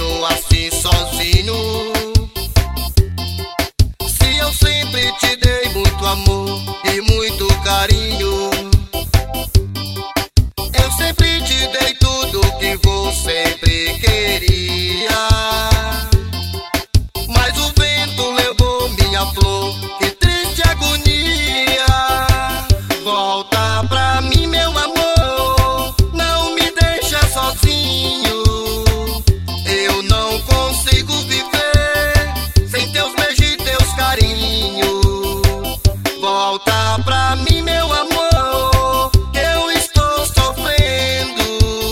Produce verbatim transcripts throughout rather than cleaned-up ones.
deixou assim sozinho. Se eu sempre te dei muito amor e muito carinho, eu sempre te dei tudo que você sempre queria. Mas o vento levou minha flor, que triste agonia. Volta pra mim, meu amor, não me deixa sozinho. Eu não consigo viver sem teus beijos e teus carinhos. Volta pra mim, meu amor, que eu estou sofrendo.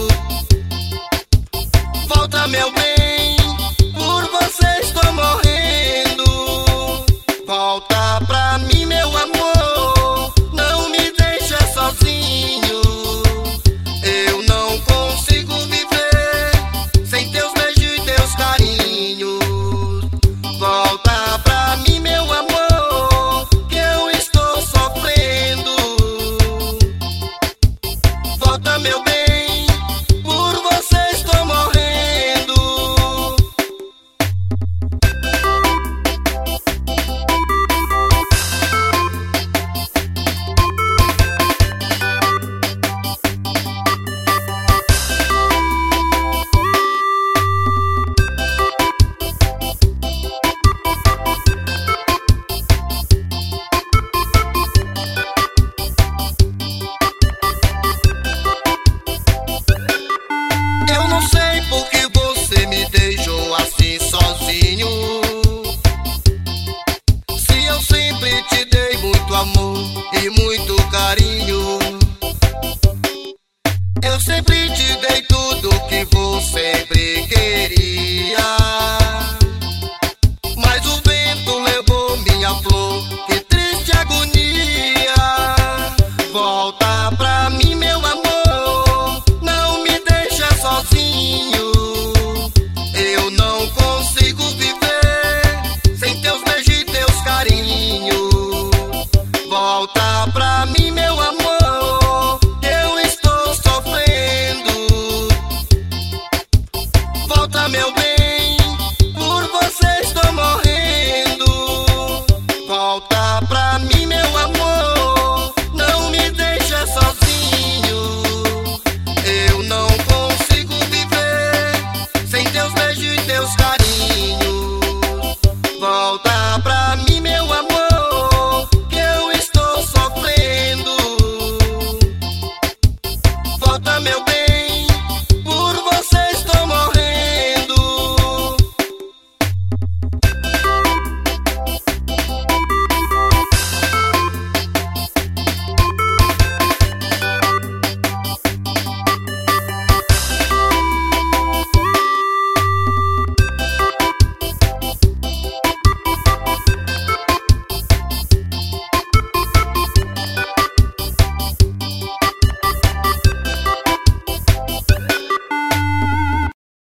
Volta, meu bem, por você estou morrendo. Volta pra mim.